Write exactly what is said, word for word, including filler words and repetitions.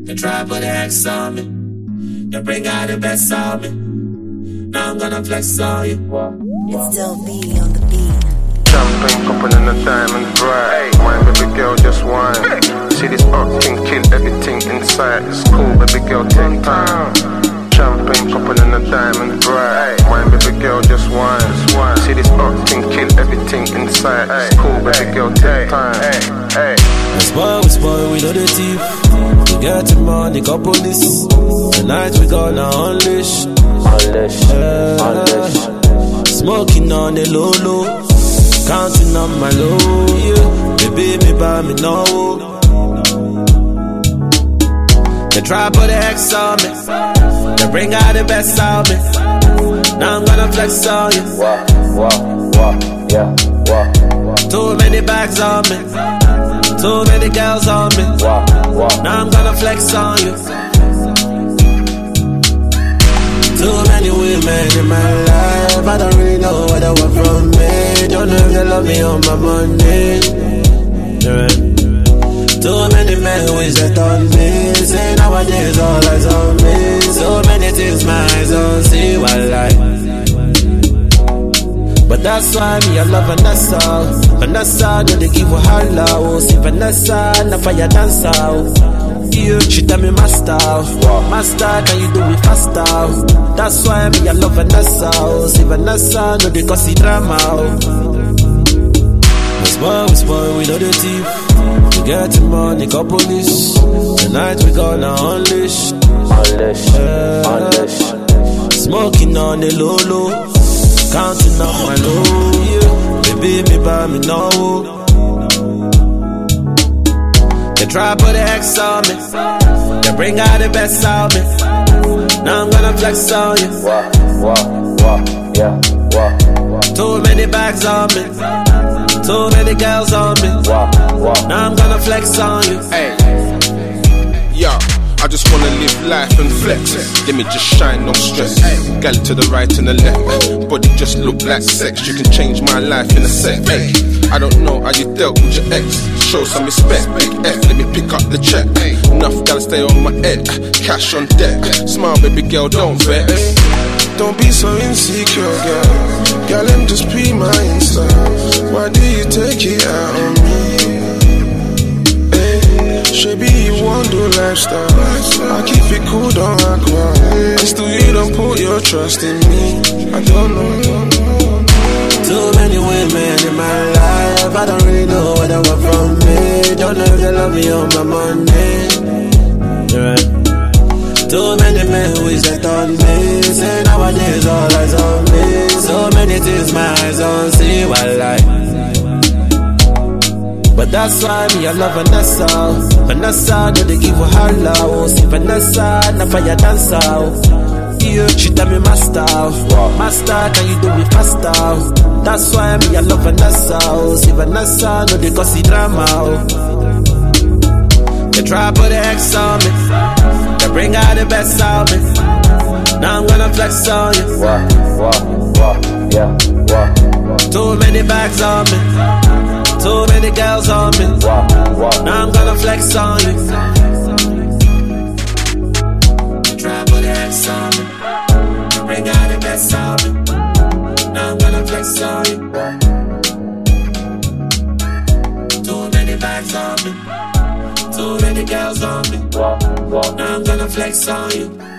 They try put an X on me. They bring out the best on me. Now I'm gonna flex on you. It's still B on the beat. Champagne popping in the diamond bright. Wine, baby girl, just wine. See this art thing, kill everything inside. It's cool, baby girl, take time. Champagne popping in the diamond bright. Wine, baby girl, just wine. See this art thing, kill everything inside. It's cool, baby girl, take time. We spoil, we spoil, we know the thief. We get the money, got police. Tonight we gonna unleash. Unleash, uh, unleash. Smoking on the low low, counting on my low. Yeah. Baby, me buy me no. They try put an X on me. They bring out the best of me. Now I'm gonna flex on you. Wah, wah, wah, yeah, wah, wah. Too many bags on me. Too many girls on me. Wah, wah. Now I'm gonna flex on you. Too many women in my life, I don't really know what they want from me. Don't know if they love me on my money. Yeah. Too many men wish that on me. Say nowadays all eyes on me. So many things my eyes don't see what life. But that's why me I love Vanessa. Vanessa, no they give her holla. Oh, see Vanessa, na fire dancer. Yeah, she tell me master, master, can you do it faster? That's why me I love Vanessa. See Vanessa, no they cause it drama. We spoil, we spoil, we know the thief. We get the money, got police. Tonight we gonna unleash. Unleash, uh, unleash. Smoking on the low low, counting on my low. Yeah. Baby, me buy me no. They try put an X on me. They bring out the best of me. Now I'm gonna flex on you. Wah, wah, wah, yeah, wah, wah. Too many bags on me. Too many girls on me. Wah, wah. Now I'm gonna flex on you. Hey, yo, I just wanna live life and flex. Let me just shine, no stress. Gal to the right and the left. Body just look like sex. You can change my life in a sec. Hey, I don't know how you dealt with your ex. Show some respect, big F, let me pick up the check. Enough gal stay on my head, cash on deck. Smile, baby girl, don't vex. Don't be so insecure, girl. Girl, let me just be my Insta. Why do you take it out on me? Hey, Shabby, you want to do lifestyle. I keep it cool, don't act wild. And still you don't put your trust in me. I don't know. Too many women in my life, I don't really know what they want from me. Don't know if they love me on my money. Yeah. Too many men wish that on me. Say nowadays all eyes on me. So many things my eyes don't see what life. But that's why me I love Vanessa. Vanessa, no they give her holla. Oh, see Vanessa, na fire dancer. Yeah, she tell me master, master, can you do it faster? That's why me I love Vanessa. See Vanessa, no they cause it drama. They try put an X on me. They bring out the best of me. Now I'm gonna flex on you. Wah, wah, wah, yeah, wah, wah. Too many bags on me. Too many girls on me. Wah, wah. Now I'm gonna flex on you. Try put an X on me. Bring out the best of me. Now I'm gonna flex on you. Too many bags on me. Too many girls on me. Wah, wah. Now I'm gonna flex on you.